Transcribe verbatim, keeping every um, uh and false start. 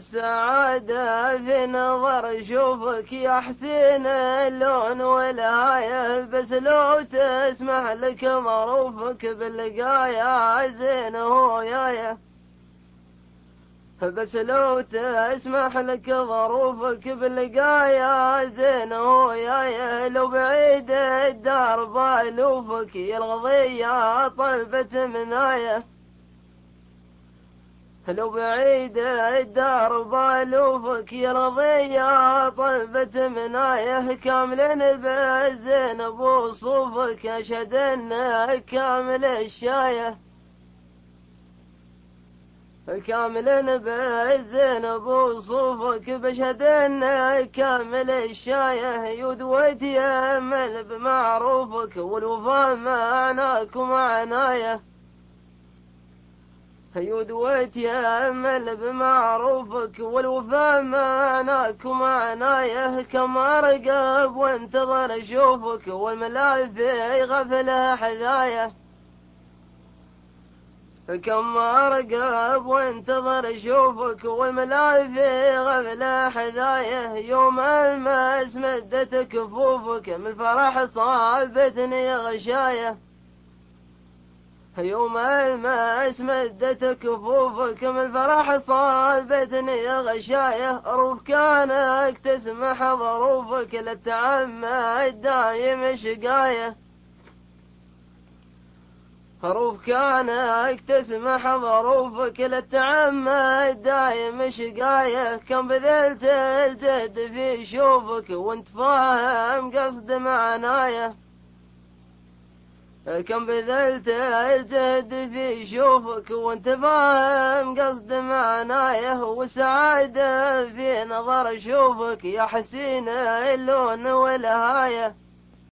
والسعادة في نظر شوفك يا حسين اللون والهاية، بس لو تسمح لك ظروفك باللقايا زين هو يايا، بس لو تسمح لك ظروفك باللقايا زين هو يايا، لو بعيد الدار بالوفك يا الغضية طلبة منايا، لو بعيد الدار بالوفك يا رضية طلبة منايه، كامل بالزين بوصوفك أشهد انك كامل الشايه، كامل بالزين بوصوفك بشهد انك كامل الشايه، يدوت يمل بمعروفك والوفا معناك ومعنايه، يدوت يأمل بمعروفك والوفا معناك ومعنايه، كم أرقب وانتظر أشوفك والملاي في غفلة حذايه، كم أرقب وانتظر أشوفك والملاي في غفلة حذايه، يوم المس مدت كفوفك من الفرح صابتني غشايه، يوم الماس مدت كفوفك من الفرح صابتني غشايه، روف كانك تسمح ظروفك للتعمد دايم شقايه، روف كانك تسمح ظروفك للتعمد دايم شقايه، كم بذلت الجد في شوفك وانت فاهم قصد معنايه، كم بذلت الجهد في شوفك وانت فاهم قصد معنايه، والسعادة في نظر شوفك يا حسين اللون والهايه.